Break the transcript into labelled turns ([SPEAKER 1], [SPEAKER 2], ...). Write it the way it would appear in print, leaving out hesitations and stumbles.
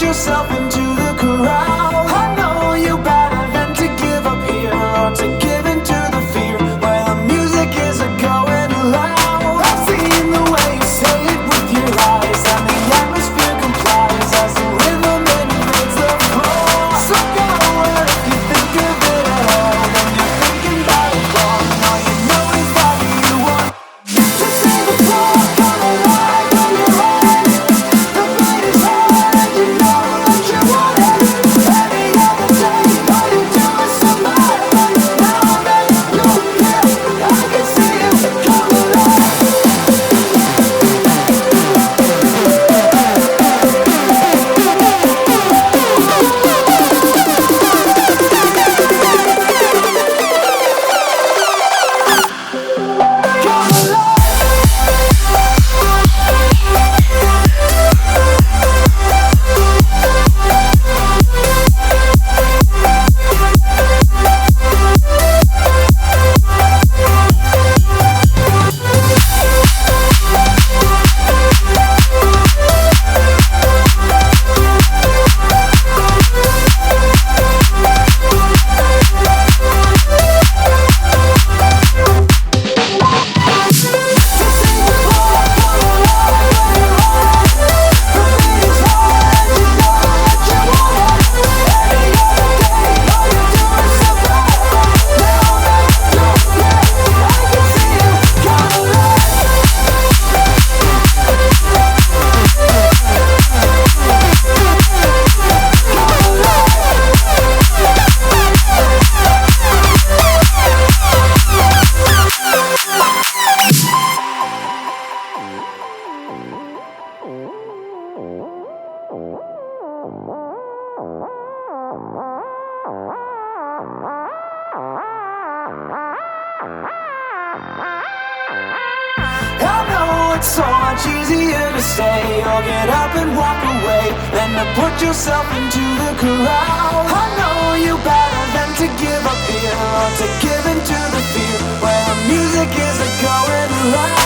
[SPEAKER 1] yourself into the crowd. I know you better than to give up here or to give into the fear where the music is going loud. I've seen the way you say it with your eyes, and the atmosphere complies as the rhythm invades the floor. So go on if you think of it at all, then you're thinking about it wrong. All you know is that you want to see the floor come alive on your own. The beat is hard and you know that you want it. Any other day, all you do is survive. But now that you're here, I can see you come alive. Come alive. I know it's so much easier to stay or get up and walk away than to put yourself into the crowd. I know you better than to give up here or to give into the fear where the music is going loud.